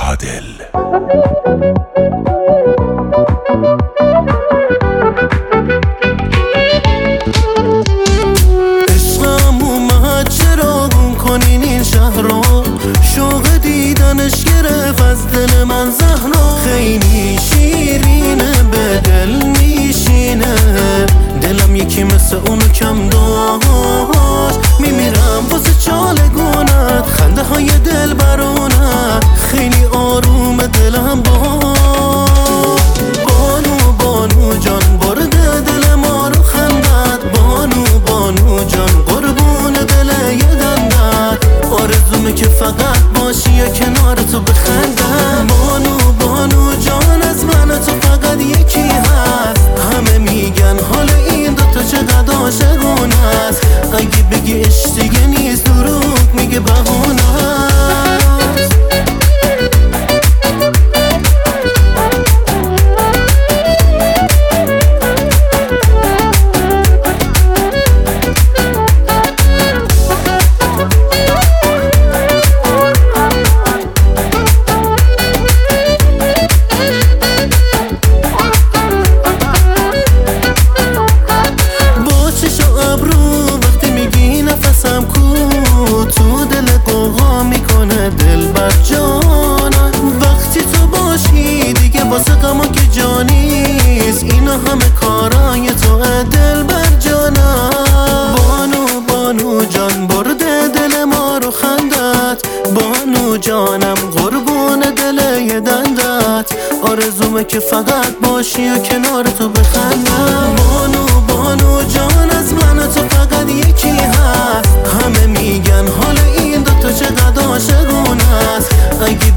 عادل. عشقم اومد چرا گم کنین این شهر رو، شوق دیدنش گرفت از دل من زهرا. خیلی شیرینه به دل میشینه، دلم یکی مثل اونو کم داشت. میمیرم واسه چالگونت، خنده های دل برونت، خیلی آروم دلم بانو بانو جان برده دل ما رو خندت. بانو جان قربون دل یه دندت، آرزومه که فقط باشی یا کنار تو بخندم. بانو جان از من تو فقط یکی هست، همه میگن حال این دوتا چقدر عاشقونه است. اگه بگی عشق دیگه نیست دروغ میگه بهونه است. تو دل قوقا میکنه دل بر جانم، وقتی تو باشی دیگه واسه غما که جانیست. اینا همه کارای تو دل بر جانم. بانو جان برده دل ما رو خندت، بانو جانم قربون دل یه دندت، آرزومه که فقط باشی و کنار تو بخندم. بانو جان از من تو فقط یکی هست، همه میگن حال این دوتا چقدر عاشقونه است. اگه